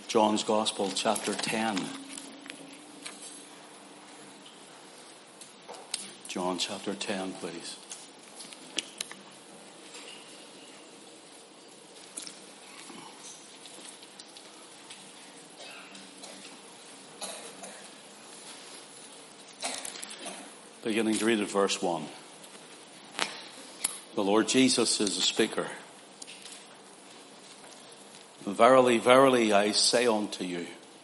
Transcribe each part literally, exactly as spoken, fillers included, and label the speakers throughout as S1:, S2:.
S1: John's Gospel, chapter ten. John chapter ten, please. Beginning to read at verse one. The Lord Jesus is the speaker. Verily, verily, I say unto you,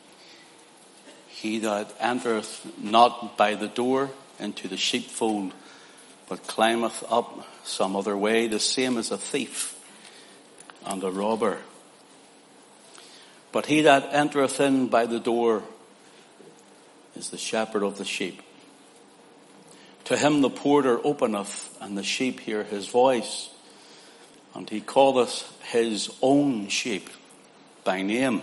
S1: he that entereth not by the door into the sheepfold, but climbeth up some other way, the same is a thief and a robber. But he that entereth in by the door is the shepherd of the sheep. To him the porter openeth, and the sheep hear his voice, and he calleth his own sheep by name,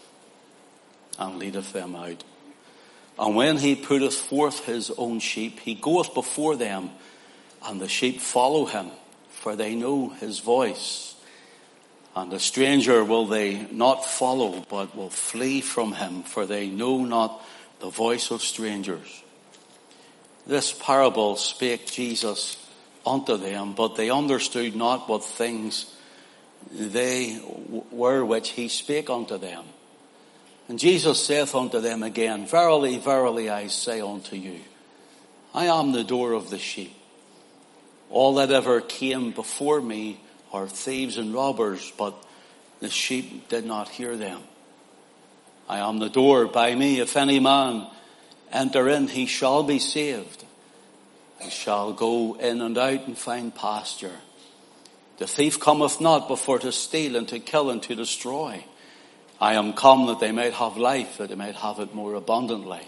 S1: and leadeth them out. And when he putteth forth his own sheep, he goeth before them, and the sheep follow him, for they know his voice. And a stranger will they not follow, but will flee from him, for they know not the voice of strangers. This parable spake Jesus unto them, but they understood not what things they were which he spake unto them. And Jesus saith unto them again, Verily, verily, I say unto you, I am the door of the sheep. All that ever came before me are thieves and robbers, but the sheep did not hear them. I am the door. By me, if any man enter in, he shall be saved. He shall go in and out and find pasture. The thief cometh not before to steal and to kill and to destroy. I am come that they might have life, that they might have it more abundantly.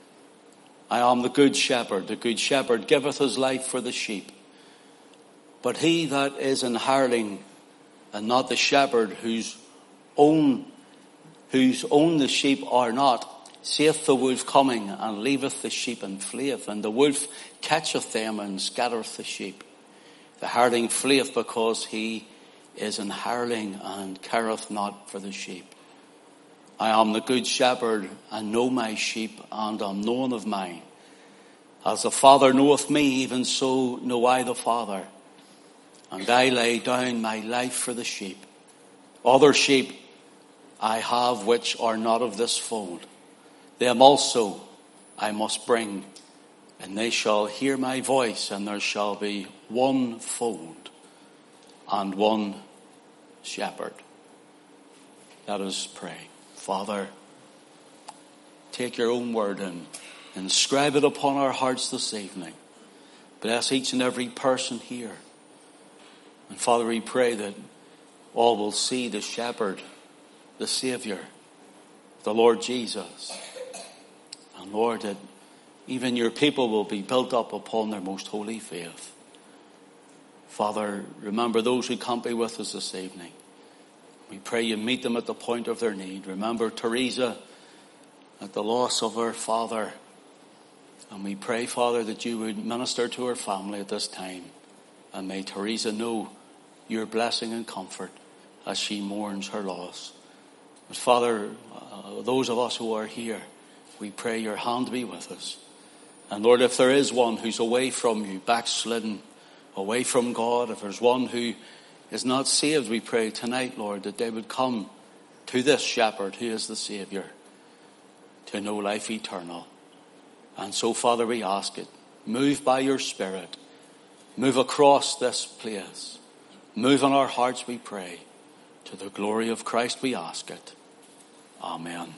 S1: I am the good shepherd. The good shepherd giveth his life for the sheep. But he that is an hireling, and not the shepherd, whose own, whose own the sheep are not, seeth the wolf coming, and leaveth the sheep and fleeth. And the wolf catcheth them and scattereth the sheep. The hireling fleeth because he is an hireling and careth not for the sheep. I am the good shepherd, and know my sheep, and am known of mine. As the Father knoweth me, even so know I the Father. And I lay down my life for the sheep. Other sheep I have which are not of this fold. Them also I must bring, and they shall hear my voice, and there shall be one fold and one shepherd. Let us pray. Father, take your own word and inscribe it upon our hearts this evening. Bless each and every person here. And Father, we pray that all will see the shepherd, the Savior, the Lord Jesus. And Lord, that even your people will be built up upon their most holy faith. Father, remember those who can't be with us this evening. We pray you meet them at the point of their need. Remember Teresa at the loss of her father. And we pray, Father, that you would minister to her family at this time. And may Teresa know your blessing and comfort as she mourns her loss. But Father, uh, those of us who are here, we pray your hand be with us. And Lord, if there is one who's away from you, backslidden, away from God, if there's one who is not saved, we pray tonight, Lord, that they would come to this shepherd who is the Savior to know life eternal. And so, Father, we ask it. Move by your Spirit. Move across this place. Move in our hearts, we pray. To the glory of Christ we ask it. Amen.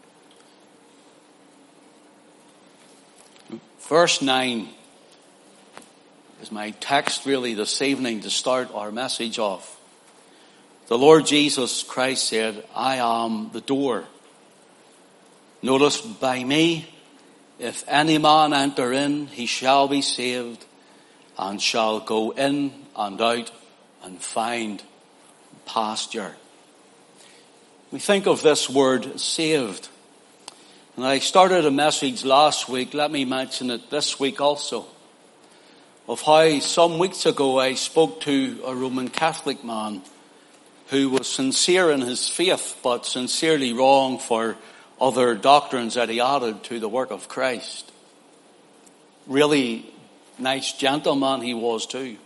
S1: Verse nine is my text really this evening to start our message off. The Lord Jesus Christ said, I am the door. Notice, by me, if any man enter in, he shall be saved, and shall go in and out and find pasture. We think of this word saved. And I started a message last week, let me mention it this week also, of how some weeks ago I spoke to a Roman Catholic man who was sincere in his faith, but sincerely wrong for other doctrines that he added to the work of Christ. Really nice gentleman he was too.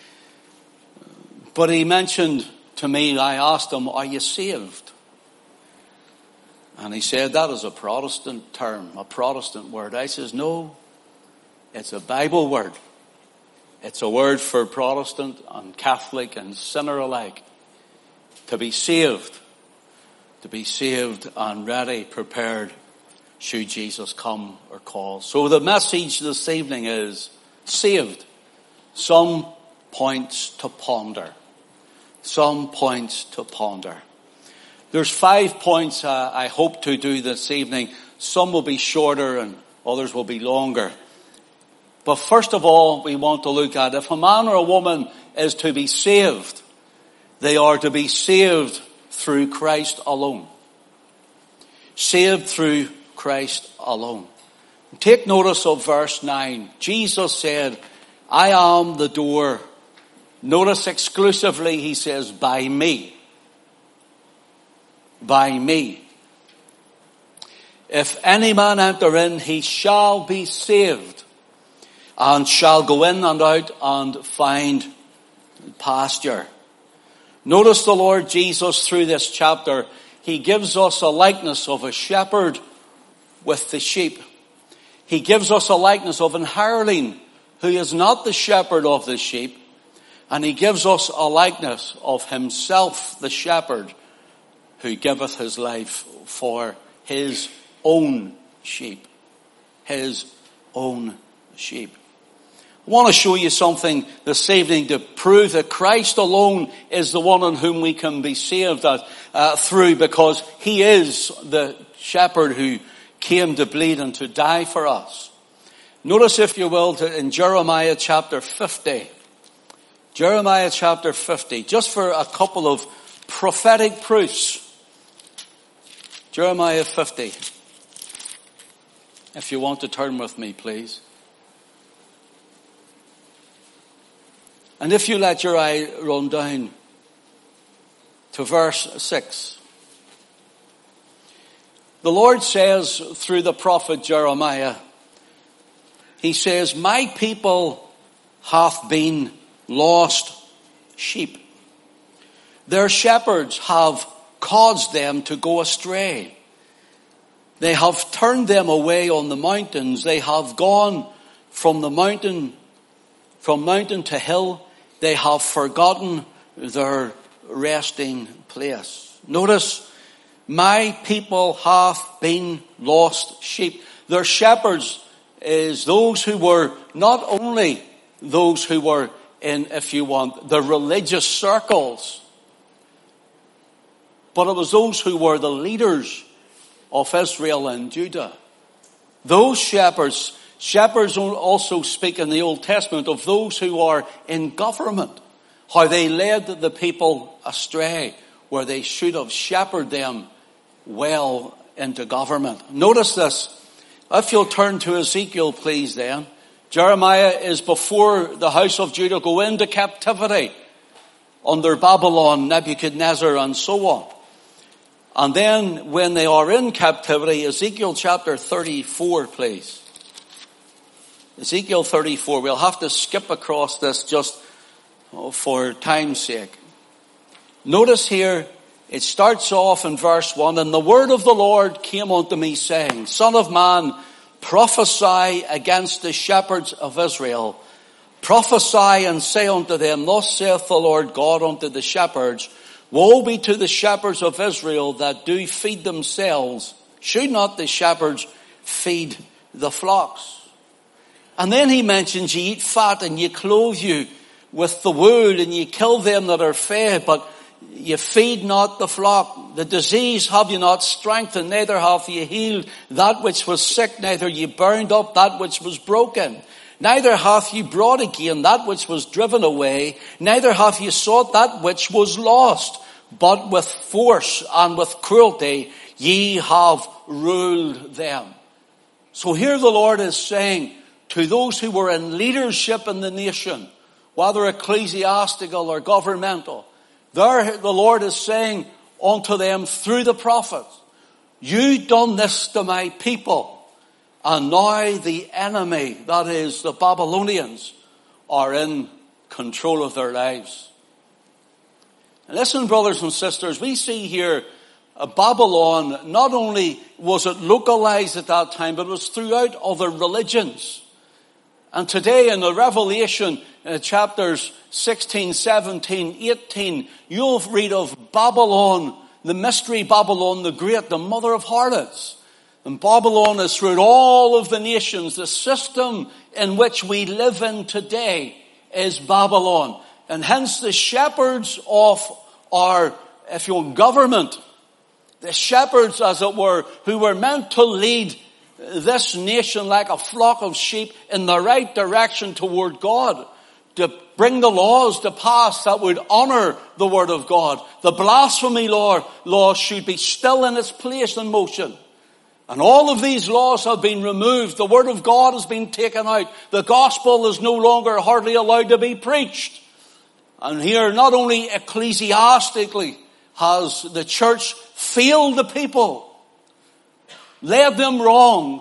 S1: But he mentioned to me, I asked him, are you saved? And he said, that is a Protestant term, a Protestant word. I says, no, it's a Bible word. It's a word for Protestant and Catholic and sinner alike. To be saved. To be saved and ready, prepared, should Jesus come or call. So the message this evening is saved. Some points to ponder. Some points to ponder. There's five points uh, I hope to do this evening. Some will be shorter and others will be longer. But first of all, we want to look at if a man or a woman is to be saved, they are to be saved through Christ alone. Saved through Christ alone. Take notice of verse nine. Jesus said, I am the door. Notice exclusively he says, by me. By me. If any man enter in, he shall be saved, and shall go in and out and find pasture. Notice the Lord Jesus through this chapter, he gives us a likeness of a shepherd with the sheep. He gives us a likeness of an hireling who is not the shepherd of the sheep. And he gives us a likeness of himself, the shepherd, who giveth his life for his own sheep. His own sheep. I want to show you something this evening to prove that Christ alone is the one in whom we can be saved uh, through, because he is the shepherd who came to bleed and to die for us. Notice, if you will, to, in Jeremiah chapter fifty. Jeremiah chapter fifty, just for a couple of prophetic proofs. Jeremiah fifty. If you want to turn with me, please. And if you let your eye run down to verse six. The Lord says through the prophet Jeremiah, he says, my people hath been lost sheep. Their shepherds have caused them to go astray. They have turned them away on the mountains. They have gone from the mountain, from mountain to hill. They have forgotten their resting place. Notice, my people hath been lost sheep. Their shepherds is those who were not only those who were in, if you want, the religious circles, but it was those who were the leaders of Israel and Judah. Those shepherds, shepherds also speak in the Old Testament of those who are in government, how they led the people astray, where they should have shepherded them well into government. Notice this. If you'll turn to Ezekiel, please, then. Jeremiah is before the house of Judah go into captivity under Babylon, Nebuchadnezzar, and so on. And then when they are in captivity, Ezekiel chapter thirty-four, please. Ezekiel thirty-four. We'll have to skip across this just for time's sake. Notice here, it starts off in verse one, and the word of the Lord came unto me, saying, Son of man, prophesy against the shepherds of Israel. Prophesy and say unto them, Thus saith the Lord God unto the shepherds, Woe be to the shepherds of Israel that do feed themselves. Should not the shepherds feed the flocks? And then he mentions, Ye eat fat and ye clothe you with the wool, and ye kill them that are fed, but ye feed not the flock. The disease have ye not strengthened, neither have ye healed that which was sick, neither ye bound up that which was broken. Neither hath ye brought again that which was driven away, neither have ye sought that which was lost, but with force and with cruelty ye have ruled them. So here the Lord is saying to those who were in leadership in the nation, whether ecclesiastical or governmental, There the Lord is saying unto them through the prophets, you done this to my people, and now the enemy, that is the Babylonians, are in control of their lives. And listen, brothers and sisters, we see here uh, Babylon, not only was it localized at that time, but it was throughout other religions. And today in the Revelation uh, chapters sixteen, seventeen, eighteen, you'll read of Babylon, the mystery Babylon the Great, the mother of harlots. And Babylon is throughout all of the nations. The system in which we live in today is Babylon. And hence the shepherds of our, if you will, government, the shepherds, as it were, who were meant to lead this nation like a flock of sheep in the right direction toward God, to bring the laws to pass that would honor the word of God. The blasphemy law, law should be still in its place and motion. And all of these laws have been removed. The word of God has been taken out. The gospel is no longer hardly allowed to be preached. And here, not only ecclesiastically has the church failed the people, led them wrong,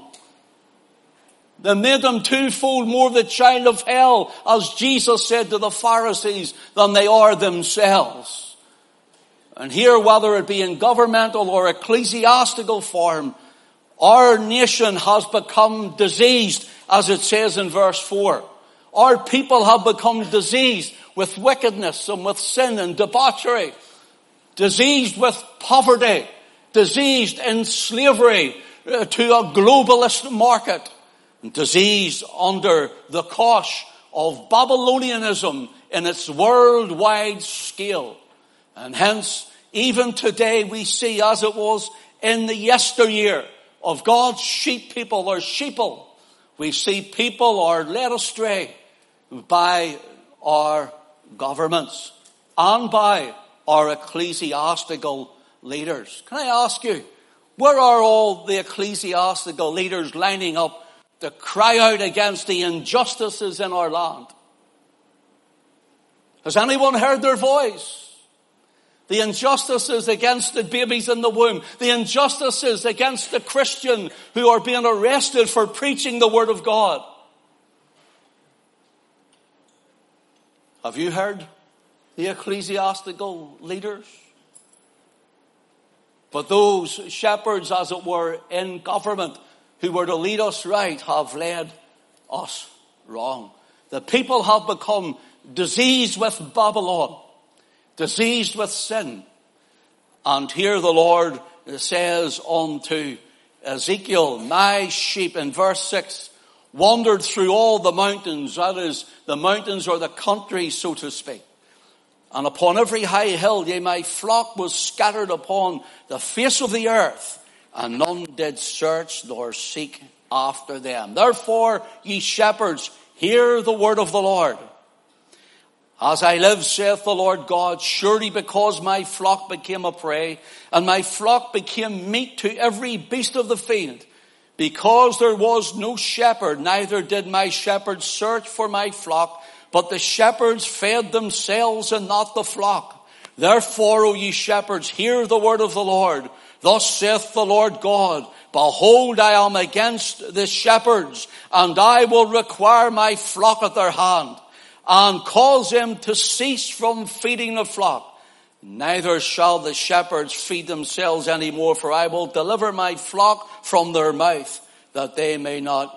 S1: they made them twofold more the child of hell, as Jesus said to the Pharisees, than they are themselves. And here, whether it be in governmental or ecclesiastical form, our nation has become diseased, as it says in verse four. Our people have become diseased with wickedness and with sin and debauchery, diseased with poverty, diseased in slavery uh, to a globalist market, and diseased under the cosh of Babylonianism in its worldwide scale. And hence, even today we see, as it was in the yesteryear of God's sheep people or sheeple, we see people are led astray by our governments and by our ecclesiastical leaders. Can I ask you, where are all the ecclesiastical leaders lining up to cry out against the injustices in our land? Has anyone heard their voice? The injustices against the babies in the womb. The injustices against the Christian who are being arrested for preaching the word of God. Have you heard the ecclesiastical leaders? But those shepherds, as it were, in government who were to lead us right have led us wrong. The people have become diseased with Babylon, diseased with sin. And here the Lord says unto Ezekiel, my sheep, in verse six, wandered through all the mountains. That is, the mountains or the country, so to speak. And upon every high hill, yea, my flock was scattered upon the face of the earth, and none did search nor seek after them. Therefore, ye shepherds, hear the word of the Lord. As I live, saith the Lord God, surely because my flock became a prey, and my flock became meat to every beast of the field, because there was no shepherd, neither did my shepherds search for my flock, but the shepherds fed themselves and not the flock. Therefore, O ye shepherds, hear the word of the Lord. Thus saith the Lord God, behold, I am against the shepherds, and I will require my flock at their hand, and cause them to cease from feeding the flock. Neither shall the shepherds feed themselves any more, for I will deliver my flock from their mouth, that they may not,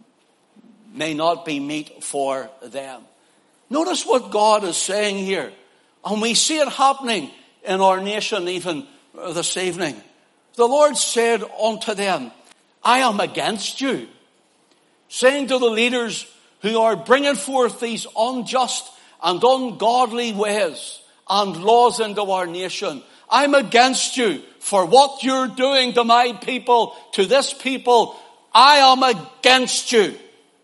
S1: may not be meat for them. Notice what God is saying here. And we see it happening in our nation even this evening. The Lord said unto them, I am against you. Saying to the leaders who are bringing forth these unjust and ungodly ways and laws into our nation, I'm against you for what you're doing to my people, to this people. I am against you.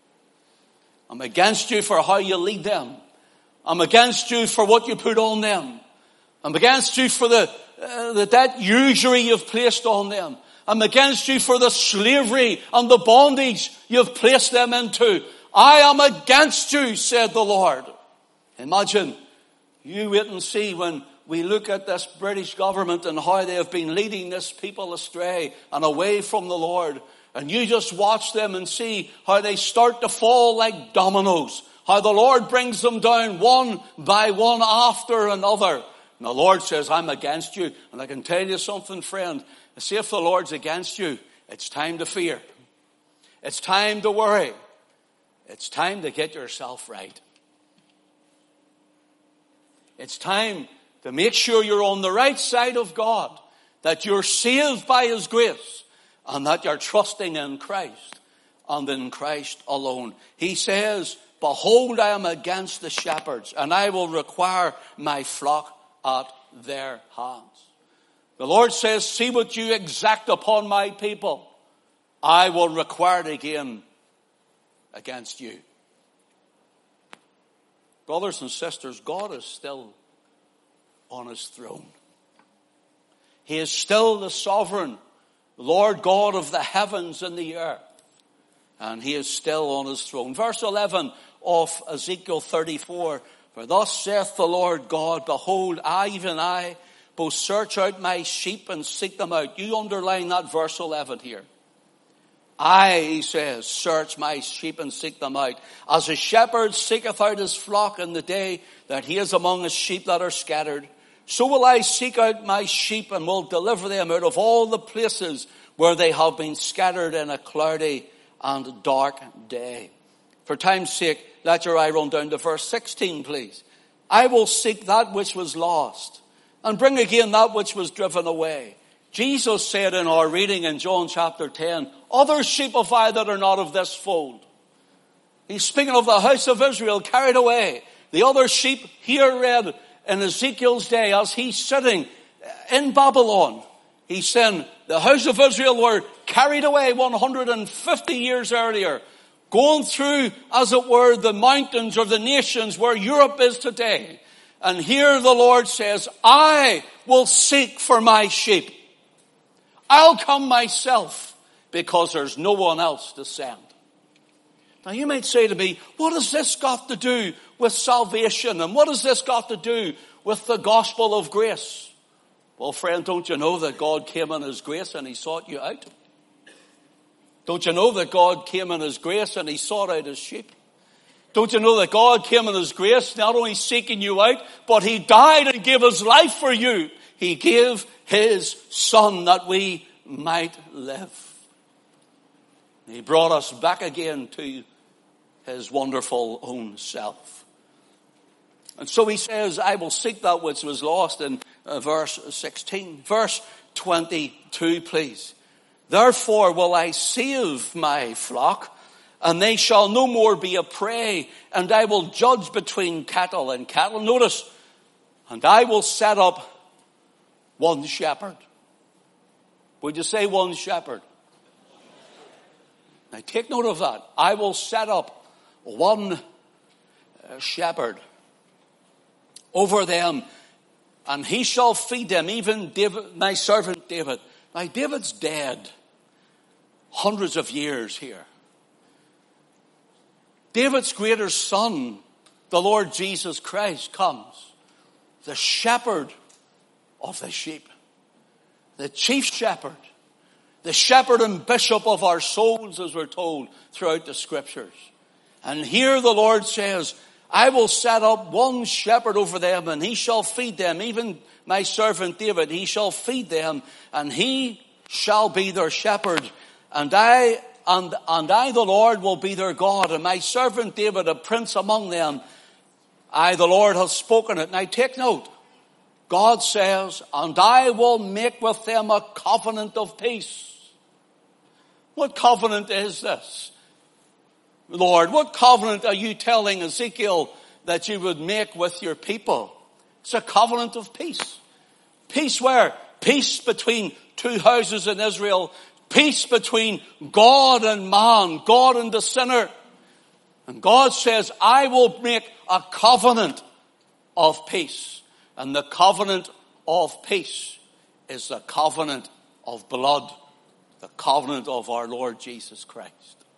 S1: I'm against you for how you lead them. I'm against you for what you put on them. I'm against you for the, uh, the debt usury you've placed on them. I'm against you for the slavery and the bondage you've placed them into. I am against you, said the Lord. Imagine, you wait and see when we look at this British government and how they have been leading this people astray and away from the Lord. And you just watch them and see how they start to fall like dominoes. How the Lord brings them down one by one after another. And the Lord says, I'm against you. And I can tell you something, friend. See, if the Lord's against you, it's time to fear. It's time to worry. It's time to get yourself right. It's time to make sure you're on the right side of God, that you're saved by His grace, and that you're trusting in Christ and in Christ alone. He says, behold, I am against the shepherds, and I will require my flock at their hands. The Lord says, see what you exact upon my people. I will require it again against you. Brothers and sisters, God is still on His throne. He is still the sovereign Lord God of the heavens and the earth. And He is still on His throne. Verse eleven of Ezekiel thirty-four. For thus saith the Lord God, behold, I, even I, both search out my sheep and seek them out. You underline that verse eleven here. I, He says, search my sheep and seek them out. As a shepherd seeketh out his flock in the day that he is among his sheep that are scattered, so will I seek out my sheep and will deliver them out of all the places where they have been scattered in a cloudy and dark day. For time's sake, let your eye run down to verse sixteen, please. I will seek that which was lost and bring again that which was driven away. Jesus said in our reading in John chapter ten, other sheep have I that are not of this fold. He's speaking of the house of Israel carried away. The other sheep here read in Ezekiel's day as he's sitting in Babylon. He's saying the house of Israel were carried away one hundred fifty years earlier, going through, as it were, the mountains or the nations where Europe is today. And here the Lord says, I will seek for my sheep. I'll come myself because there's no one else to send. Now you might say to me, what has this got to do with salvation? And what has this got to do with the gospel of grace? Well, friend, don't you know that God came in His grace and He sought you out? Don't you know that God came in His grace and He sought out His sheep? Don't you know that God came in His grace, not only seeking you out, but He died and gave His life for you. He gave His Son that we might live. He brought us back again to His wonderful own self. And so He says, I will seek that which was lost in uh, verse sixteen. Verse twenty-two, please. Therefore will I save my flock, and they shall no more be a prey, and I will judge between cattle and cattle. Notice, and I will set up one shepherd. Would you say one shepherd? Now take note of that. I will set up one shepherd over them, and he shall feed them, even David, my servant David. Now David's dead hundreds of years here. David's greater son, the Lord Jesus Christ, comes, the shepherd of the sheep, the chief shepherd, the shepherd and bishop of our souls, as we're told throughout the scriptures. And here the Lord says, I will set up one shepherd over them, and he shall feed them, even my servant David, he shall feed them, and he shall be their shepherd. And I, and, and I, the Lord, will be their God, and my servant David, a prince among them. I, the Lord, have spoken it. Now take note. God says, and I will make with them a covenant of peace. What covenant is this? Lord, what covenant are you telling Ezekiel that you would make with your people? It's a covenant of peace. Peace where? Peace between two houses in Israel. Peace between God and man, God and the sinner. And God says, I will make a covenant of peace. And the covenant of peace is the covenant of blood, the covenant of our Lord Jesus Christ.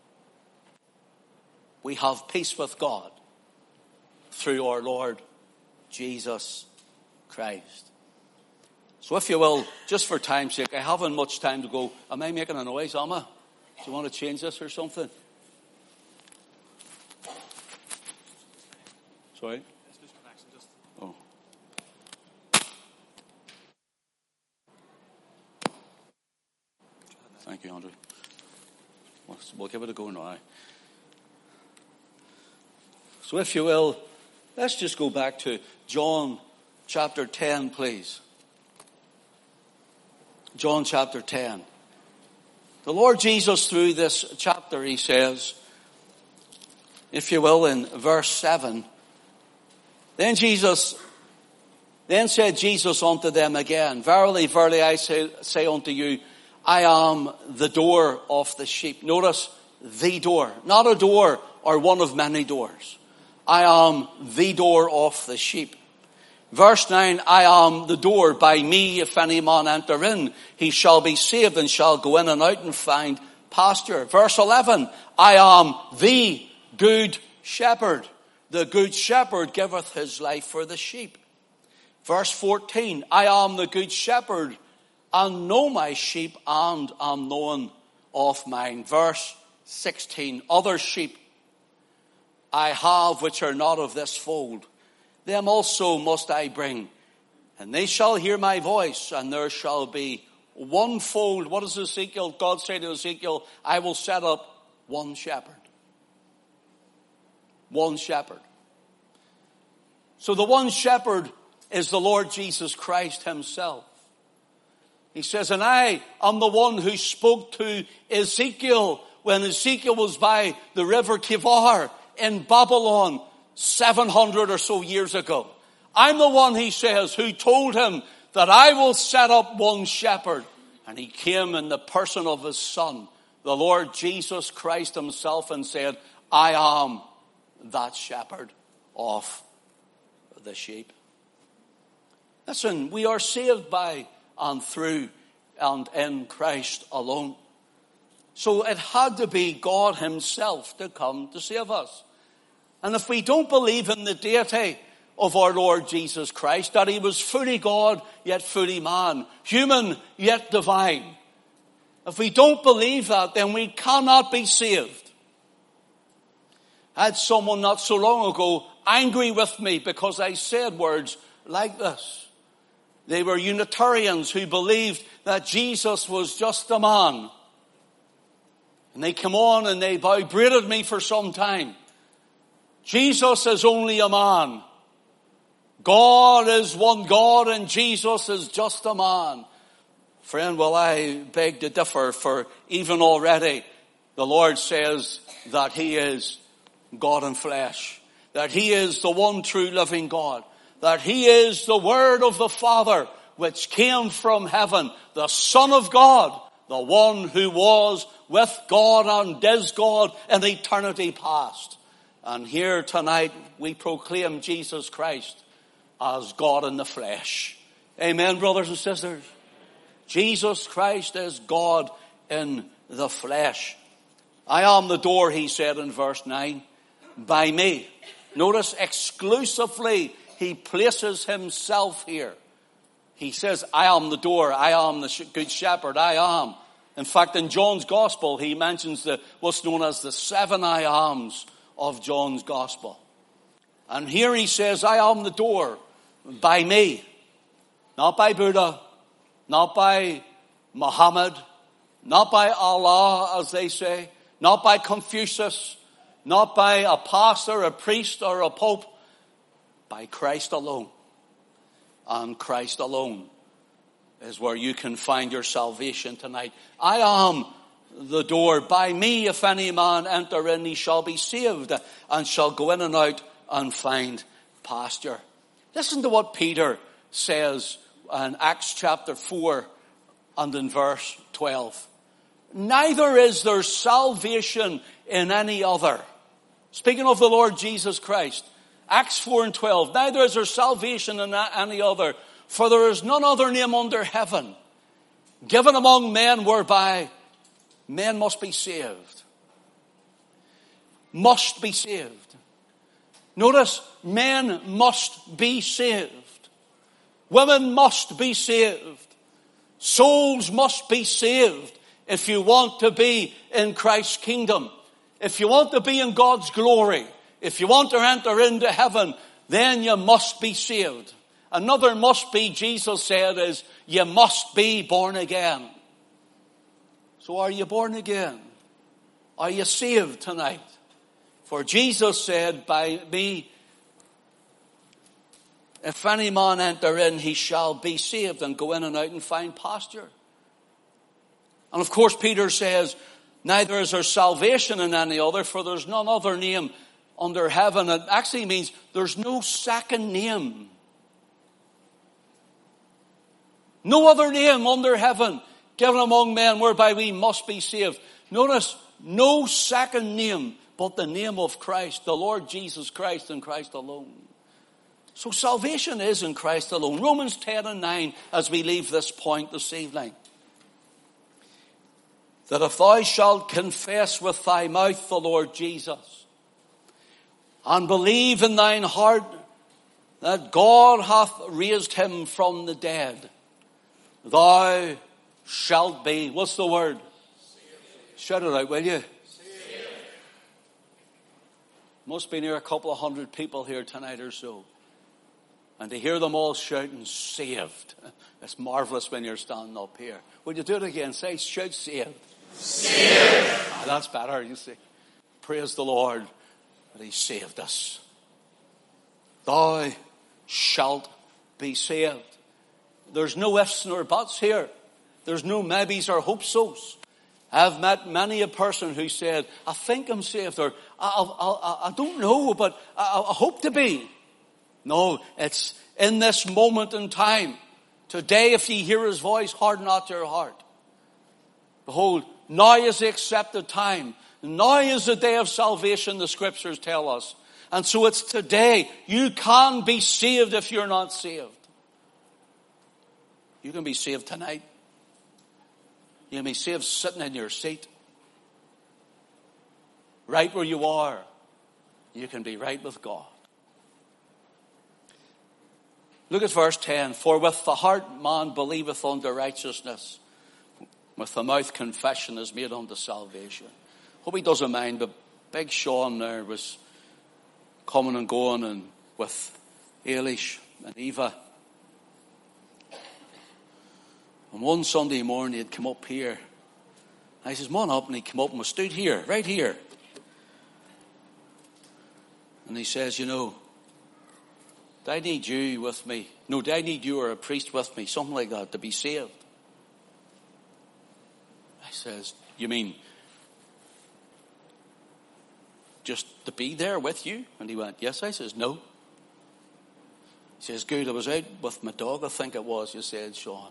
S1: We have peace with God through our Lord Jesus Christ. So if you will, just for time's sake, I haven't much time to go. Am I making a noise, Amma? Do you want to change this or something? Sorry? Oh. Thank you, Andrew. We'll, we'll give it a go now. So if you will, let's just go back to John chapter ten, please. John chapter ten. The Lord Jesus, through this chapter, he says, if you will, in verse seven, Then Jesus, then said Jesus unto them again, Verily, verily, I say, say unto you, I am the door of the sheep. Notice, the door. Not a door or one of many doors. I am the door of the sheep. Verse nine, I am the door. By me, if any man enter in, he shall be saved and shall go in and out and find pasture. Verse eleven, I am the good shepherd. The good shepherd giveth his life for the sheep. Verse fourteen, I am the good shepherd, and know my sheep, and am known of mine. Verse sixteen, other sheep I have which are not of this fold. Them also must I bring, and they shall hear my voice, and there shall be one fold. What does Ezekiel, God say to Ezekiel? I will set up one shepherd. One shepherd. So the one shepherd is the Lord Jesus Christ himself. He says, and I am the one who spoke to Ezekiel when Ezekiel was by the river Kivar in Babylon seven hundred or so years ago. I'm the one, he says, who told him that I will set up one shepherd. And he came in the person of his son, the Lord Jesus Christ himself, and said, I am that shepherd of the sheep. Listen, we are saved by and through and in Christ alone. So it had to be God himself to come to save us. And if we don't believe in the deity of our Lord Jesus Christ, that he was fully God yet fully man, human yet divine, if we don't believe that, then we cannot be saved. I had someone not so long ago angry with me because I said words like this. They were Unitarians who believed that Jesus was just a man. And they came on and they vibrated me for some time. Jesus is only a man. God is one God and Jesus is just a man. Friend, well, I beg to differ, for even already the Lord says that he is God in flesh, that he is the one true living God, that he is the Word of the Father which came from heaven, the Son of God, the one who was with God and is God in eternity past. And here tonight we proclaim Jesus Christ as God in the flesh. Amen, brothers and sisters. Jesus Christ is God in the flesh. I am the door, he said in verse nine, by me. Notice exclusively he places himself here. He says, I am the door, I am the good shepherd, I am. In fact, in John's gospel, he mentions the what's known as the seven I ams of John's gospel. And here he says, I am the door, by me. Not by Buddha, not by Muhammad, not by Allah, as they say, not by Confucius, not by a pastor, a priest, or a pope, by Christ alone. And Christ alone is where you can find your salvation tonight. I am the door. By me, if any man enter in, he shall be saved, and shall go in and out and find pasture. Listen to what Peter says in Acts chapter four and in verse twelve. Neither is there salvation in any other. Speaking of the Lord Jesus Christ. Acts four and twelve. Neither is there salvation in any other, for there is none other name under heaven given among men whereby men must be saved. Must be saved. Notice, men must be saved. Women must be saved. Souls must be saved if you want to be in Christ's kingdom. If you want to be in God's glory, if you want to enter into heaven, then you must be saved. Another must be, Jesus said, is you must be born again. So are you born again? Are you saved tonight? For Jesus said, by me, if any man enter in, he shall be saved, and go in and out and find pasture. And of course Peter says, neither is there salvation in any other, for there's none other name under heaven. It actually means there's no second name. No other name under heaven given among men whereby we must be saved. Notice, no second name but the name of Christ, the Lord Jesus Christ, and Christ alone. So salvation is in Christ alone. Romans ten and nine, as we leave this point this evening. That if thou shalt confess with thy mouth the Lord Jesus, and believe in thine heart that God hath raised him from the dead, thou shalt be, what's the word? Saved. Shout it out, will you? Saved. Must be near a couple of hundred people here tonight or so. And to hear them all shouting, saved. It's marvelous when you're standing up here. Would you do it again? Say, shout saved. Saved. Ah, that's better, you see. Praise the Lord that he saved us. Thou shalt be saved. There's no ifs nor buts here. There's no maybes or hope-sos. I've met many a person who said, I think I'm saved, or I, I, I, I don't know, but I, I hope to be. No, it's in this moment in time. Today, if ye hear his voice, harden not your heart. Behold, now is the accepted time. Now is the day of salvation, the scriptures tell us. And so it's today. You can be saved if you're not saved. You can be saved tonight. You can be saved sitting in your seat. Right where you are. You can be right with God. Look at verse ten. For with the heart man believeth unto righteousness. With the mouth confession is made unto salvation. Hope he doesn't mind, but Big Sean there was coming and going and with Eilish and Eva. And one Sunday morning he'd come up here. And I says, come on up. And he came up and was stood here, right here. And he says, you know, do I need you with me? No, do I need you or a priest with me? Something like that, to be saved. I says, you mean just to be there with you? And he went, yes. I says, no. He says, good, I was out with my dog, I think it was, you said, Sean.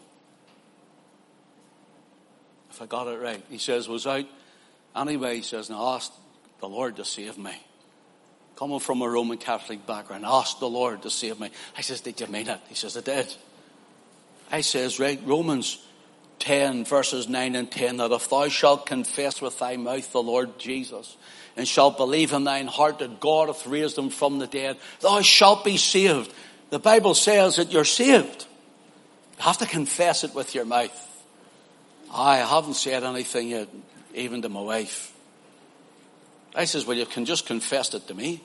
S1: If I got it right. He says, was out. Anyway, he says, now ask the Lord to save me. Coming from a Roman Catholic background, ask the Lord to save me. I says, did you mean it? He says, I did. I says, right, Romans ten verses nine and ten, that if thou shalt confess with thy mouth the Lord Jesus, and shalt believe in thine heart that God hath raised him from the dead, thou shalt be saved. The Bible says that you're saved. You have to confess it with your mouth. I haven't said anything yet, even to my wife. I says, well, you can just confess it to me.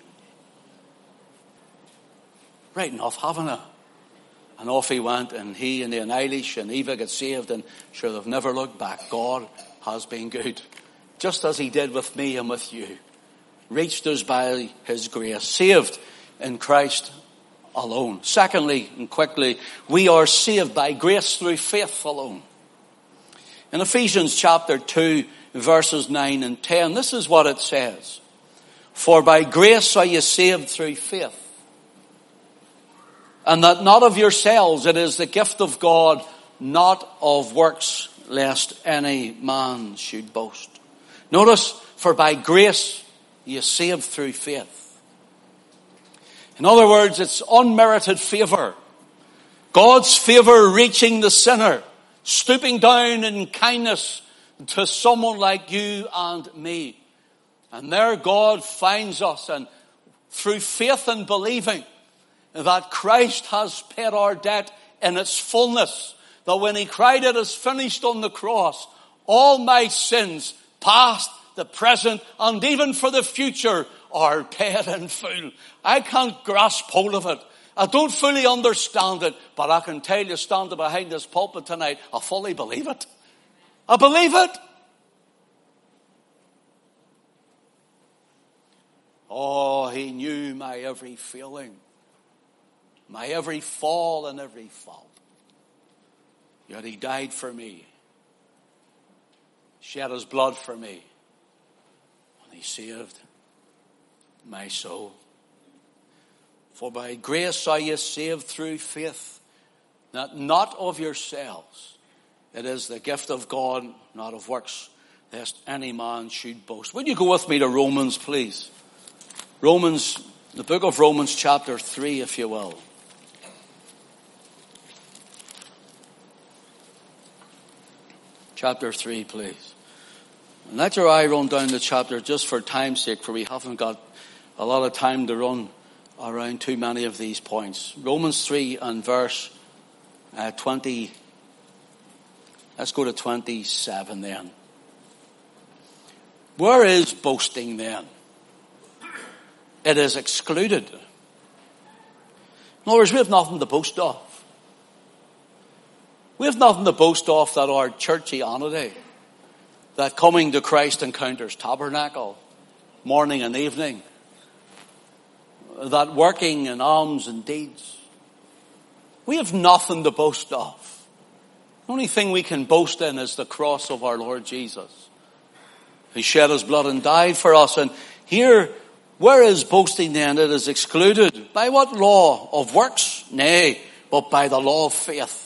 S1: Right enough, haven't I? And off he went, and he and the Eilish and Eva got saved, and sure, they've never looked back. God has been good. Just as he did with me and with you. Reached us by his grace. Saved in Christ alone. Secondly, and quickly, we are saved by grace through faith alone. In Ephesians chapter two, verses nine and ten, this is what it says. For by grace are you saved through faith. And that not of yourselves, it is the gift of God, not of works, lest any man should boast. Notice, for by grace you are saved through faith. In other words, it's unmerited favor. God's favor reaching the sinner, stooping down in kindness to someone like you and me. And there God finds us, and through faith and believing that Christ has paid our debt in its fullness. That when he cried, "It is finished" on the cross, all my sins, past, the present, and even for the future, are paid in full. I can't grasp hold of it. I don't fully understand it, but I can tell you, standing behind this pulpit tonight, I fully believe it. I believe it. Oh, he knew my every feeling, my every fall and every fault. Yet he died for me, shed his blood for me, and he saved my soul. For by grace are ye saved through faith, that not of yourselves. It is the gift of God, not of works, lest any man should boast. Would you go with me to Romans, please? Romans, the book of Romans chapter three, if you will. Chapter three, please. And let your eye run down the chapter just for time's sake, for we haven't got a lot of time to run around too many of these points. Romans three and verse uh, twenty. Let's go to twenty-seven then. Where is boasting then? It is excluded. In other words, we have nothing to boast of. We have nothing to boast of that our churchianity, that coming to Christ encounters tabernacle, morning and evening, that working in alms and deeds. We have nothing to boast of. The only thing we can boast in is the cross of our Lord Jesus. He shed his blood and died for us. And here, where is boasting then? It is excluded. By what law? Of works? Nay, but by the law of faith.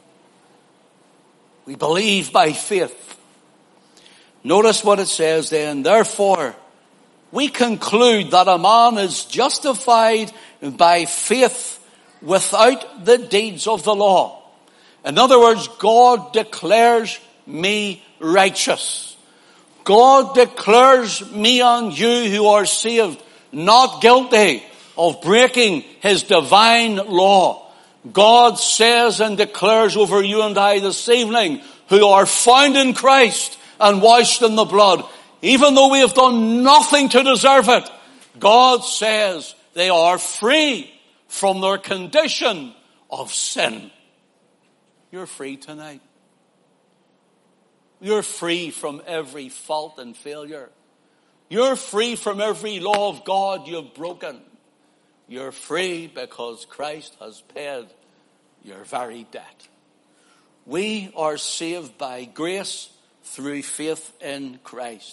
S1: We believe by faith. Notice what it says then. Therefore, we conclude that a man is justified by faith without the deeds of the law. In other words, God declares me righteous. God declares me and you who are saved not guilty of breaking his divine law. God says and declares over you and I this evening, who are found in Christ and washed in the blood, even though we have done nothing to deserve it, God says they are free from their condition of sin. You're free tonight. You're free from every fault and failure. You're free from every law of God you've broken. You're free because Christ has paid your very debt. We are saved by grace through faith in Christ.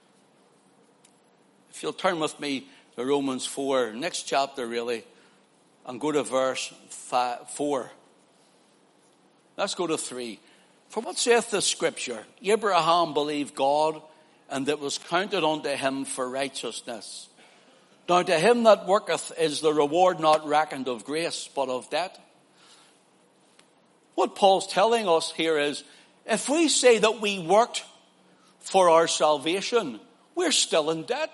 S1: If you'll turn with me to Romans four, next chapter really, and go to verse five, four. Let's go to three. For what saith the scripture? Abraham believed God, and it was counted unto him for righteousness. Now to him that worketh is the reward not reckoned of grace, but of debt. What Paul's telling us here is, if we say that we worked for our salvation, we're still in debt.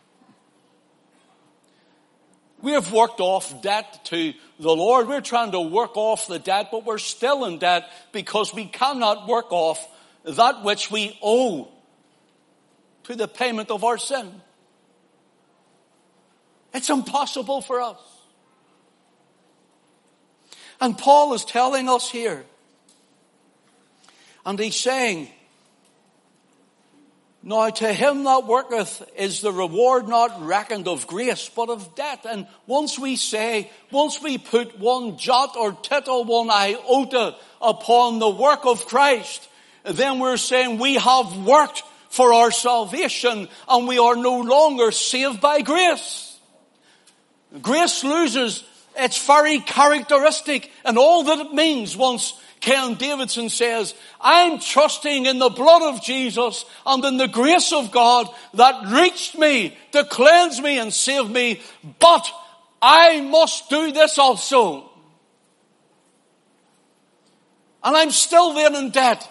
S1: We have worked off debt to the Lord. We're trying to work off the debt, but we're still in debt because we cannot work off that which we owe to the payment of our sin. It's impossible for us. And Paul is telling us here, and he's saying, now to him that worketh is the reward not reckoned of grace, but of debt. And once we say, once we put one jot or tittle, one iota upon the work of Christ, then we're saying we have worked for our salvation and we are no longer saved by grace. Grace loses its very characteristic and all that it means once Ken Davidson says, I'm trusting in the blood of Jesus and in the grace of God that reached me to cleanse me and save me, but I must do this also. And I'm still there in debt.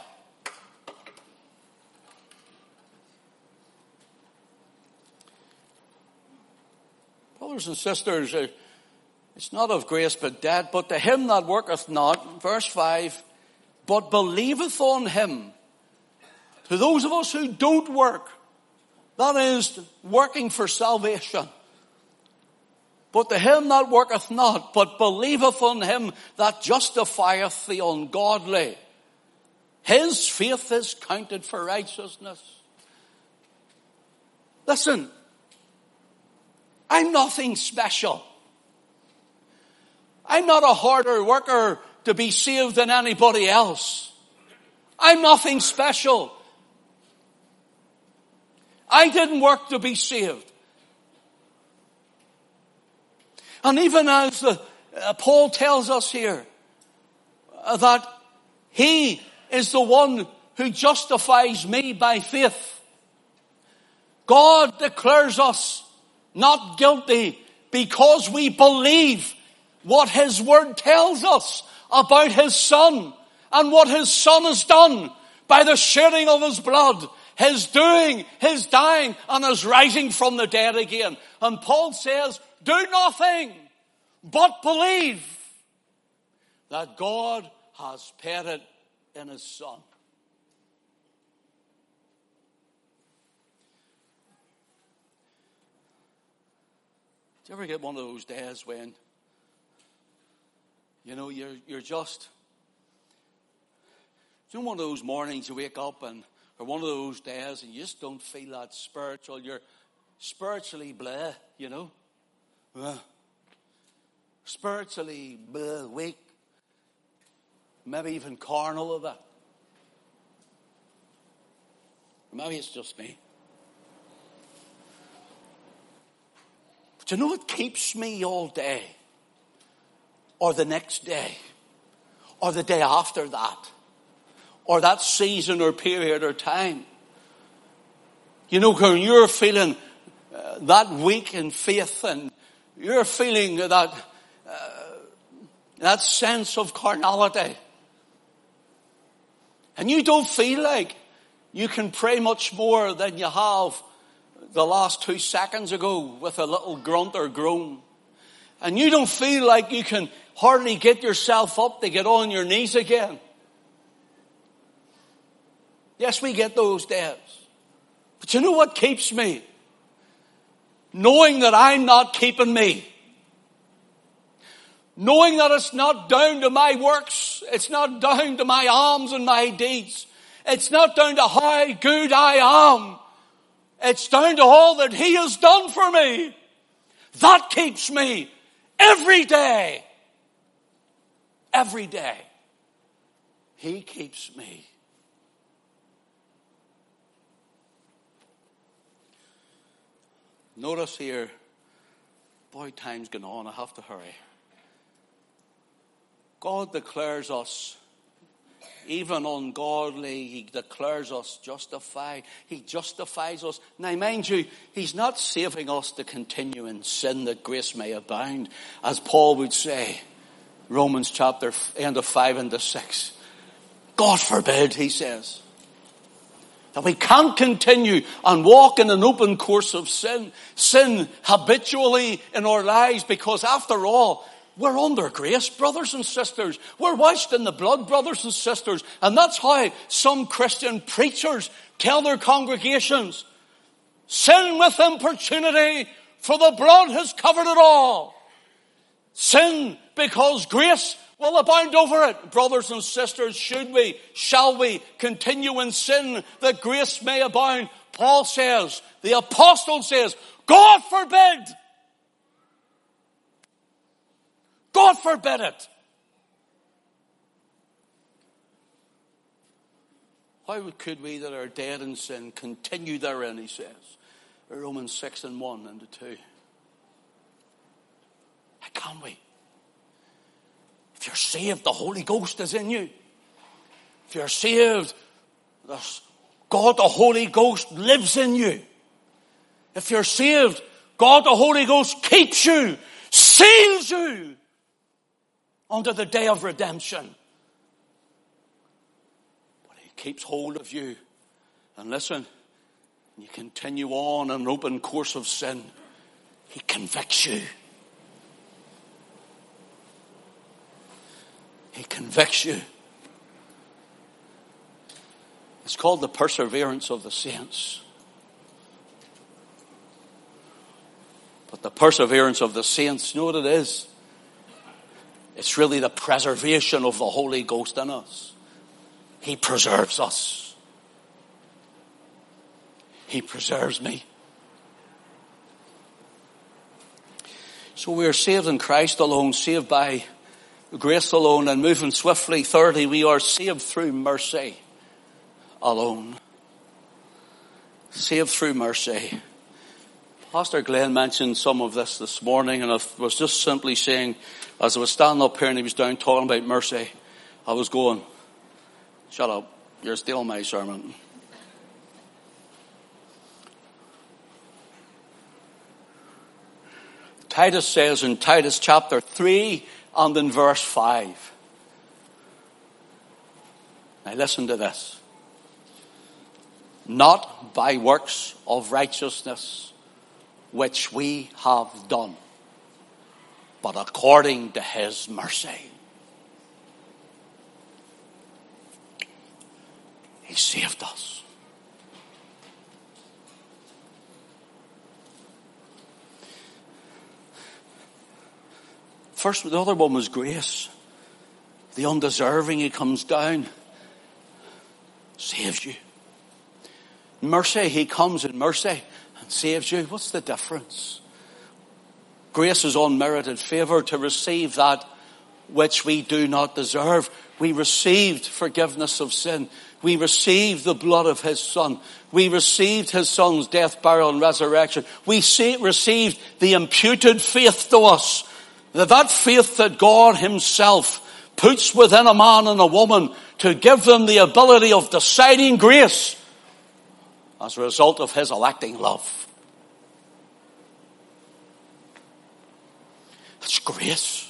S1: Brothers and sisters, It's not of grace but debt, but to him that worketh not, verse five, but believeth on him. To those of us who don't work, that is, working for salvation. But to him that worketh not, but believeth on him that justifieth the ungodly, his faith is counted for righteousness. Listen, I'm nothing special. I'm not a harder worker to be saved than anybody else. I'm nothing special. I didn't work to be saved. And even as the, uh, Paul tells us here, uh, that he is the one who justifies me by faith. God declares us not guilty because we believe what his word tells us about his Son and what his Son has done by the shedding of his blood, his doing, his dying, and his rising from the dead again. And Paul says, do nothing but believe that God has paid it in his Son. Do you ever get one of those days when, you know, you're, you're just, you know, one of those mornings you wake up and, or one of those days and you just don't feel that spiritual, you're spiritually blah, you know, uh, spiritually blah, weak, maybe even carnal of that. Maybe it's just me. But you know what keeps me all day? Or the next day? Or the day after that? Or that season or period or time? You know, when you're feeling uh, that weak in faith and you're feeling that, uh, that sense of carnality. And you don't feel like you can pray much more than you have the last two seconds ago with a little grunt or groan. And you don't feel like you can hardly get yourself up to get on your knees again. Yes, we get those days. But you know what keeps me? Knowing that I'm not keeping me. Knowing that it's not down to my works. It's not down to my alms and my deeds. It's not down to how good I am. It's down to all that he has done for me. That keeps me every day. Every day. He keeps me. Notice here, boy, time's going on. I have to hurry. God declares us even ungodly. He declares us justified. He justifies us. Now, mind you, he's not saving us to continue in sin that grace may abound, as Paul would say, Romans chapter end of five and to six. God forbid, he says, that we can't continue and walk in an open course of sin, sin habitually in our lives, because after all, we're under grace, brothers and sisters. We're washed in the blood, brothers and sisters. And that's how some Christian preachers tell their congregations, sin with importunity, for the blood has covered it all. Sin because grace will abound over it. Brothers and sisters, should we, shall we continue in sin that grace may abound? Paul says, the apostle says, God forbid. God forbid it. How could we that are dead in sin continue therein, he says. Romans six and one and two. How can we? If you're saved, the Holy Ghost is in you. If you're saved, God the Holy Ghost lives in you. If you're saved, God the Holy Ghost keeps you, seals you unto the day of redemption. But he keeps hold of you. And listen, you continue on an open course of sin, he convicts you. He convicts you. It's called the perseverance of the saints. But the perseverance of the saints, you know what it is? It's really the preservation of the Holy Ghost in us. He preserves us. He preserves me. So we are saved in Christ alone, saved by grace alone, and moving swiftly. Thirdly, we are saved through mercy alone. Saved through mercy. Pastor Glenn mentioned some of this this morning, and I was just simply saying, as I was standing up here and he was down talking about mercy, I was going, shut up, you're stealing my sermon. Titus says in Titus chapter three and in verse five. Now listen to this. Not by works of righteousness which we have done, but according to his mercy. He saved us. First, the other one was grace. The undeserving, he comes down, saves you. Mercy, he comes in mercy and saves you. What's the difference? Grace is unmerited favor, to receive that which we do not deserve. We received forgiveness of sin. We received the blood of his Son. We received his Son's death, burial, and resurrection. We see, received the imputed faith to us. That, that faith that God himself puts within a man and a woman to give them the ability of deciding grace as a result of his electing love. It's grace.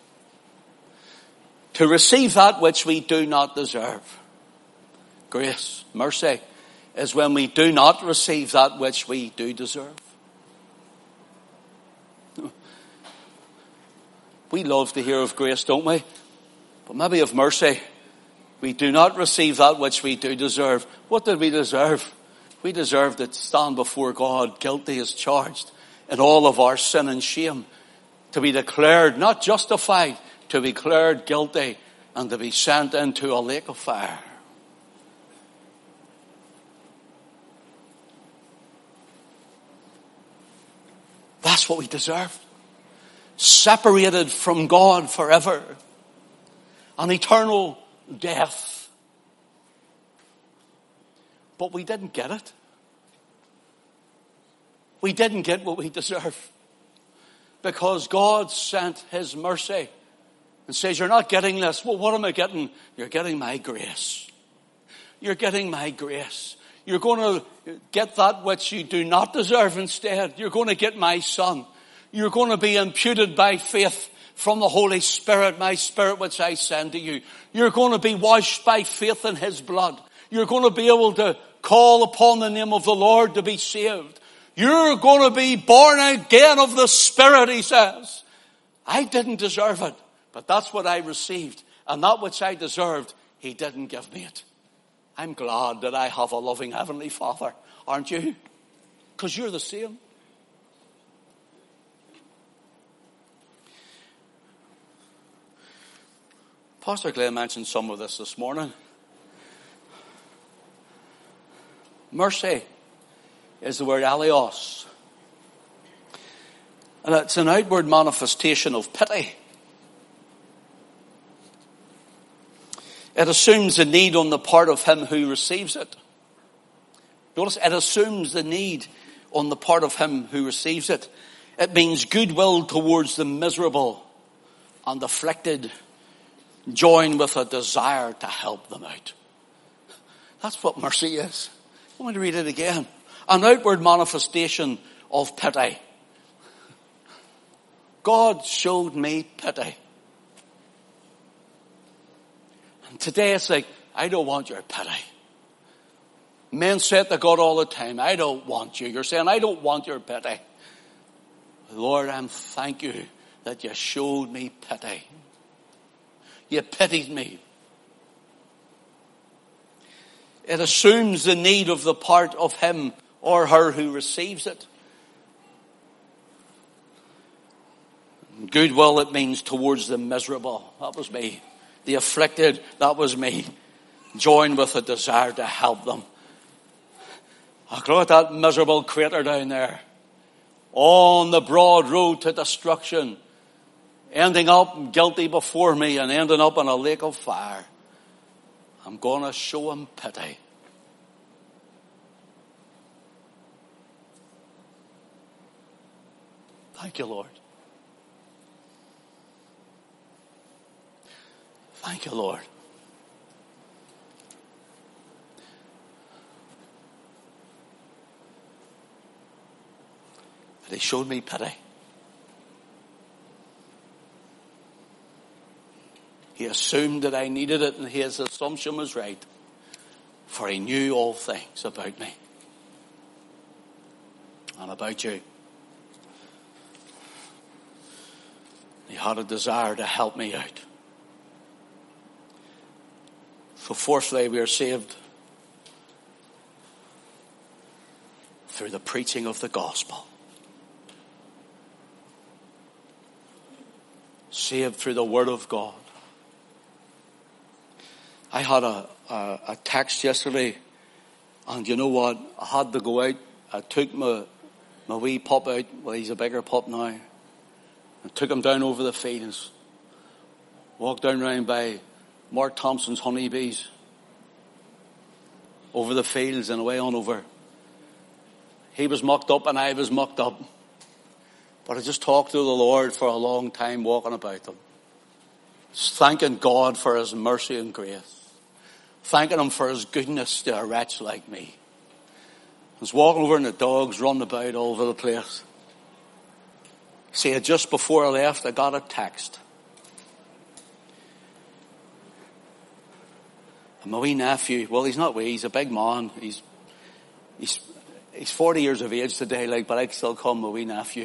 S1: To receive that which we do not deserve. Grace, mercy, is when we do not receive that which we do deserve. We love to hear of grace, don't we? But maybe of mercy. We do not receive that which we do deserve. What did we deserve? We deserve to stand before God guilty as charged in all of our sin and shame. To be declared not justified, to be declared guilty, and to be sent into a lake of fire. That's what we deserve. Separated from God forever. An eternal death. But we didn't get it. We didn't get what we deserve. Because God sent his mercy and says, you're not getting this. Well, what am I getting? You're getting my grace. You're getting my grace. You're going to get that which you do not deserve instead. You're going to get my Son. You're going to be imputed by faith from the Holy Spirit, my Spirit which I send to you. You're going to be washed by faith in his blood. You're going to be able to call upon the name of the Lord to be saved. You're going to be born again of the Spirit, he says. I didn't deserve it, but that's what I received. And that which I deserved, he didn't give me it. I'm glad that I have a loving Heavenly Father, aren't you? Because you're the same. Pastor Glenn mentioned some of this this morning. Mercy is the word alios. And it's an outward manifestation of pity. It assumes the need on the part of him who receives it. Notice, it assumes the need on the part of him who receives it. It means goodwill towards the miserable and afflicted, joined with a desire to help them out. That's what mercy is. I want to read it again. An outward manifestation of pity. God showed me pity. And today it's like, I don't want your pity. Men say to God all the time, I don't want you. You're saying, I don't want your pity. Lord, I'm thank you that you showed me pity. You pitied me. It assumes the need of the part of him or her who receives it. Goodwill, it means towards the miserable. That was me. The afflicted, that was me. Join with a desire to help them. Look at that miserable crater down there. On the broad road to destruction. Ending up guilty before me and ending up in a lake of fire. I'm going to show him pity. Thank you, Lord. Thank you, Lord. But he showed me pity. He assumed that I needed it, and his assumption was right. For he knew all things about me. And about you. He had a desire to help me out. So fourthly, we are saved through the preaching of the gospel. Saved through the word of God. I had a, a, a text yesterday, and you know what? I had to go out. I took my, my wee pup out. Well, he's a bigger pup now. I took him down over the fields. Walked down round by Mark Thompson's honeybees. Over the fields and away on over. He was mucked up and I was mucked up. But I just talked to the Lord for a long time walking about them. Just thanking God for his mercy and grace. Thanking him for his goodness to a wretch like me. I was walking over and the dogs running about all over the place. See, just before I left, I got a text. And my wee nephew, well, he's not wee, he's a big man. He's, he's, he's forty years of age today, like, but I still call him my wee nephew.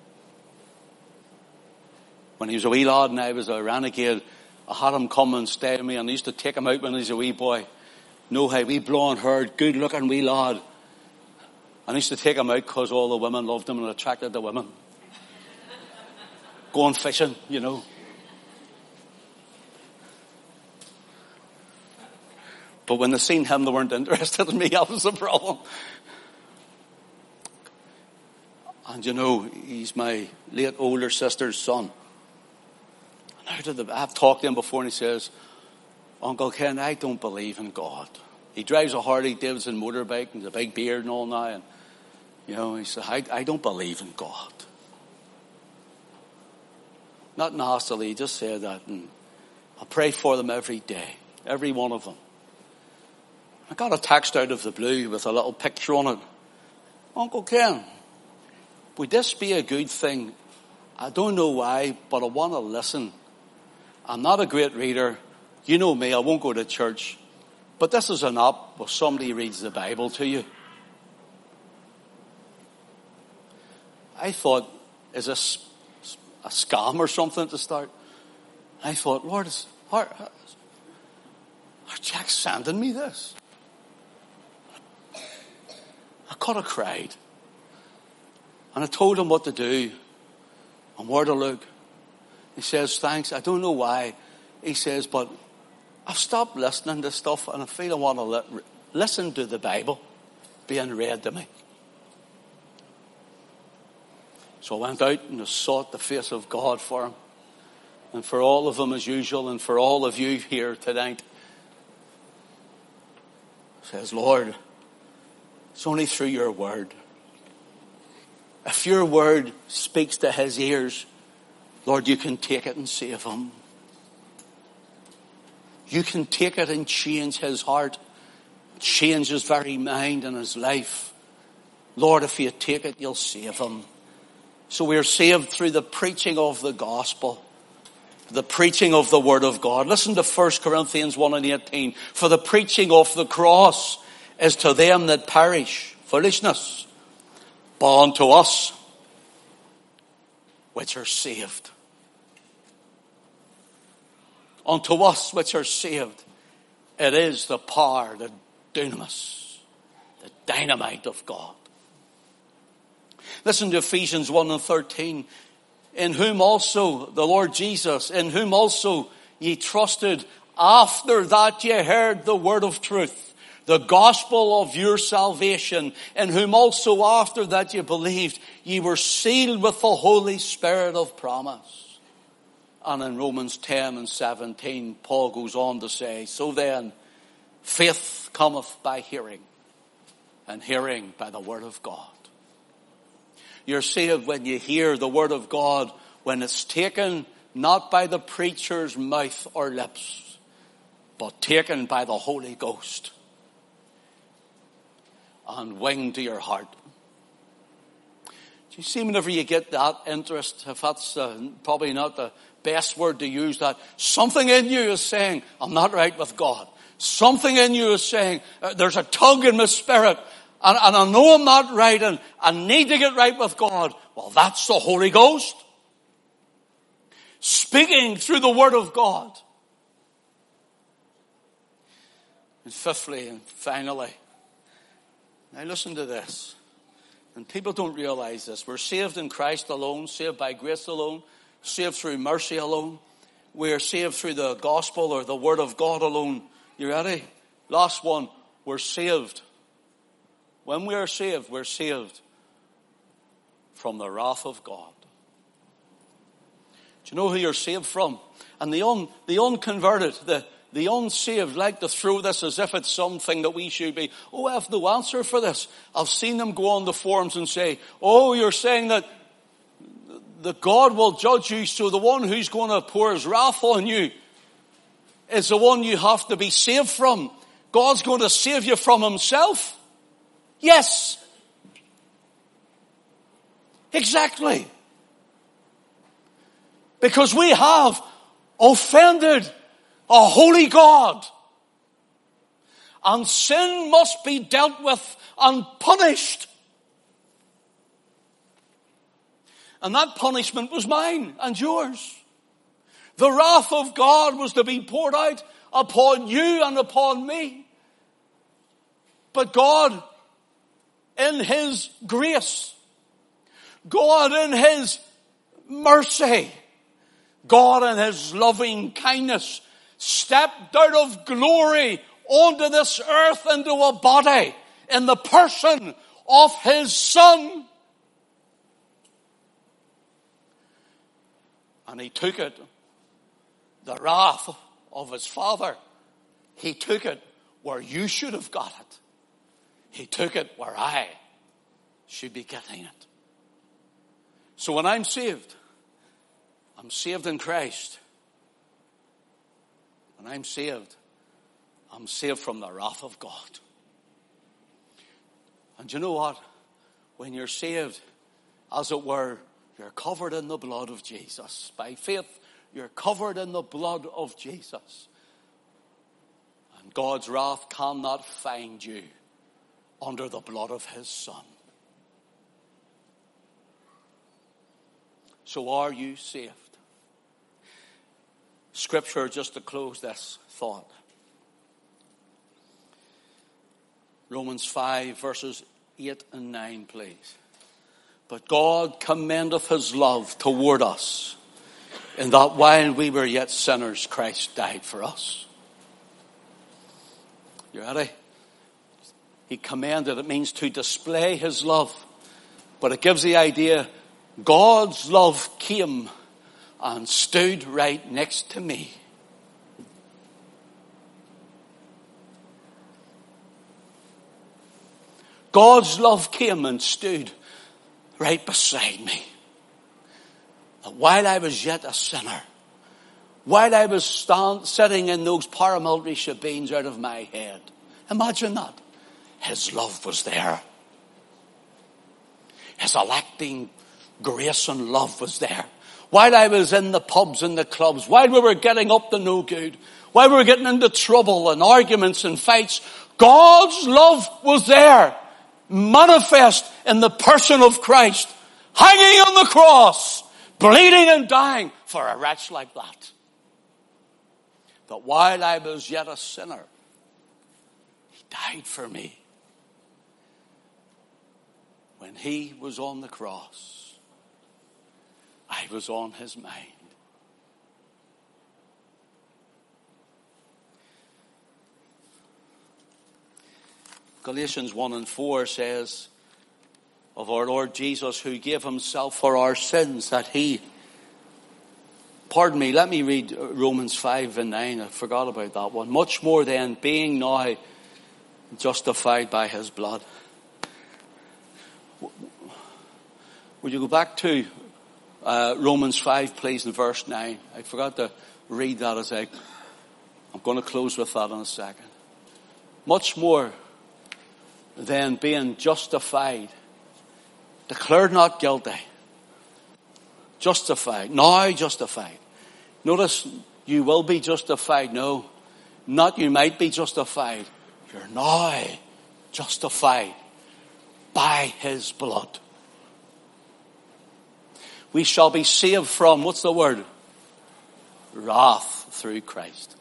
S1: When he was a wee lad and I was a renegade, I had him come and stay with me, and I used to take him out when he was a wee boy. No, hey, wee blonde haired, good looking wee lad. And I used to take him out because all the women loved him and attracted the women. Going fishing, you know. But when they seen him, they weren't interested in me. That was the problem. And you know, he's my late older sister's son. And out of the, I've talked to him before, and he says, Uncle Ken, I don't believe in God. He drives a Harley Davidson motorbike and has a big beard and all now. And, you know, he said, I, I don't believe in God. Not nastily, he just said that. And I pray for them every day. Every one of them. I got a text out of the blue with a little picture on it. Uncle Ken, would this be a good thing? I don't know why, but I want to listen. I'm not a great reader. You know me, I won't go to church. But this is an app where somebody reads the Bible to you. I thought, is this a scam or something to start? I thought, Lord, is, are, are Jack sending me this? I could have cried. And I told him what to do and where to look. He says, thanks. I don't know why. He says, but I've stopped listening to stuff and I feel I want to li- listen to the Bible being read to me. So I went out and I sought the face of God for him. And for all of them as usual, and for all of you here tonight. Says, Lord, it's only through your word. If your word speaks to his ears, Lord, you can take it and save him. You can take it and change his heart, change his very mind and his life. Lord, if you take it, you'll save him. So we are saved through the preaching of the gospel, the preaching of the word of God. Listen to First Corinthians one and eighteen. For the preaching of the cross is to them that perish foolishness, but unto us which are saved. unto us which are saved, it is the power, the dunamis, the dynamite of God. Listen to Ephesians one and thirteen. In whom also, the Lord Jesus, in whom also ye trusted, after that ye heard the word of truth, the gospel of your salvation, in whom also after that ye believed, ye were sealed with the Holy Spirit of promise. And in Romans ten and seventeen, Paul goes on to say, so then, faith cometh by hearing, and hearing by the word of God. You're saved when you hear the word of God, when it's taken not by the preacher's mouth or lips, but taken by the Holy Ghost and winged to your heart. Do you see, whenever you get that interest, if that's uh, probably not the best word to use, that something in you is saying, I'm not right with God. Something in you is saying, uh, there's a tug in my spirit, and, and I know I'm not right, and I need to get right with God. Well, that's the Holy Ghost speaking through the Word of God. And fifthly and finally, now listen to this. And people don't realize this. We're saved in Christ alone, saved by grace alone, saved through mercy alone. We're saved through the gospel or the Word of God alone. You ready? Last one. We're saved. When we are saved, we're saved from the wrath of God. Do you know who you're saved from? And the un, the unconverted, the, the unsaved like to throw this as if it's something that we should be, oh, I have no answer for this. I've seen them go on the forums and say, oh, you're saying that the God will judge you, so the one who's going to pour his wrath on you is the one you have to be saved from. God's going to save you from himself. Yes. Exactly. Because we have offended a holy God. And sin must be dealt with and punished. And that punishment was mine and yours. The wrath of God was to be poured out upon you and upon me. But God, in his grace, God in his mercy, God in his loving kindness, stepped out of glory onto this earth into a body in the person of his Son. And he took it, the wrath of his Father. He took it where you should have got it. He took it where I should be getting it. So when I'm saved, I'm saved in Christ. When I'm saved, I'm saved from the wrath of God. And you know what? When you're saved, as it were, you're covered in the blood of Jesus. By faith, you're covered in the blood of Jesus. And God's wrath cannot find you under the blood of his Son. So are you saved? Scripture, just to close this thought. Romans five, verses eight and nine, please. But God commendeth his love toward us, in that while we were yet sinners, Christ died for us. You ready? He commended, it means to display his love. But it gives the idea, God's love came and stood right next to me. God's love came and stood right beside me. While I was yet a sinner, while I was stand, sitting in those paramilitary shebeens out of my head, imagine that. His love was there. His electing grace and love was there. While I was in the pubs and the clubs, while we were getting up to no good, while we were getting into trouble and arguments and fights, God's love was there, manifest in the person of Christ, hanging on the cross, bleeding and dying for a wretch like that. that while I was yet a sinner, he died for me. When he was on the cross, I was on his mind. Galatians one and four says of our Lord Jesus, who gave himself for our sins, that he, pardon me, let me read Romans five and nine. I forgot about that one. Much more then, being now justified by his blood. Would you go back to uh, Romans five, please, in verse nine? I forgot to read that as I, I'm going to close with that in a second. Much more than being justified, declared not guilty, justified, now justified. Notice, you will be justified. No, not you might be justified. You're now justified by his blood. We shall be saved from, what's the word? Wrath through Christ.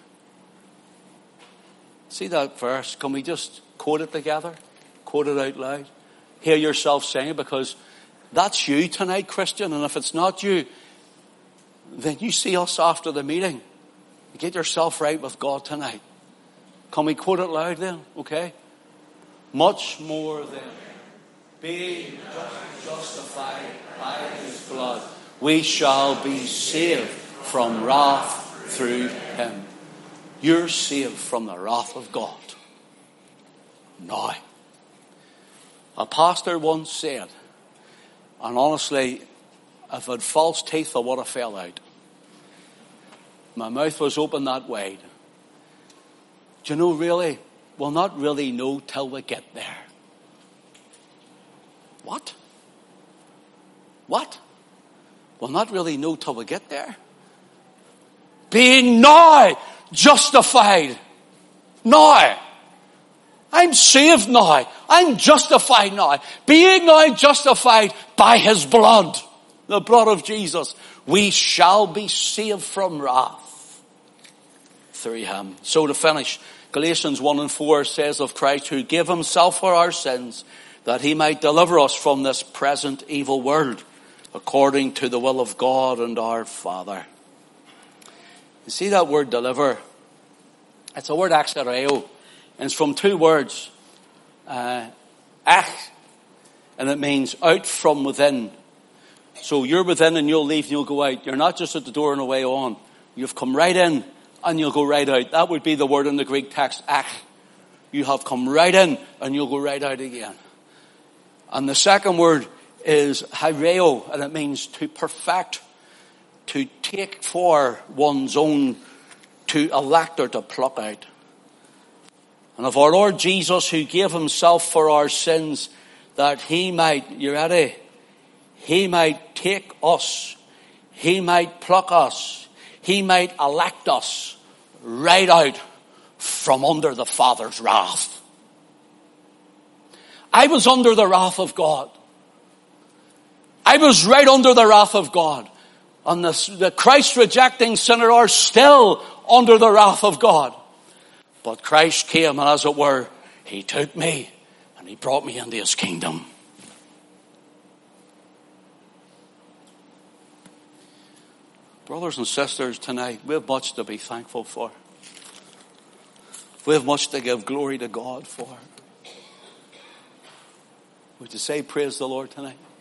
S1: See that verse? Can we just quote it together? Quote it out loud. Hear yourself saying it, because that's you tonight, Christian. And if it's not you, then you see us after the meeting. Get yourself right with God tonight. Can we quote it loud then? Okay? Much more than being justified by his blood, we shall be saved from wrath through him. You're saved from the wrath of God. Now, a pastor once said, and honestly, if I had false teeth, I would have fell out. My mouth was open that wide. Do you know, really, we'll not really know till we get there. What? What? We'll not really know till we get there. Being now justified. Now. I'm saved now. I'm justified now. Being now justified by his blood, the blood of Jesus, we shall be saved from wrath through him. So to finish, Galatians one and four says of Christ, who gave himself for our sins, that he might deliver us from this present evil world, according to the will of God and our Father. You see that word deliver? It's a word axareo. And it's from two words, uh, ach, and it means out from within. So you're within and you'll leave and you'll go out. You're not just at the door and away on. You've come right in and you'll go right out. That would be the word in the Greek text, ach. You have come right in and you'll go right out again. And the second word is hyreo, and it means to perfect, to take for one's own, to elect or to pluck out. And of our Lord Jesus, who gave himself for our sins, that he might, you ready? He might take us. He might pluck us. He might elect us right out from under the Father's wrath. I was under the wrath of God. I was right under the wrath of God. And the, the Christ-rejecting sinner are still under the wrath of God. But Christ came, and as it were, he took me and he brought me into his kingdom. Brothers and sisters, tonight we have much to be thankful for. We have much to give glory to God for. Would you say praise the Lord tonight?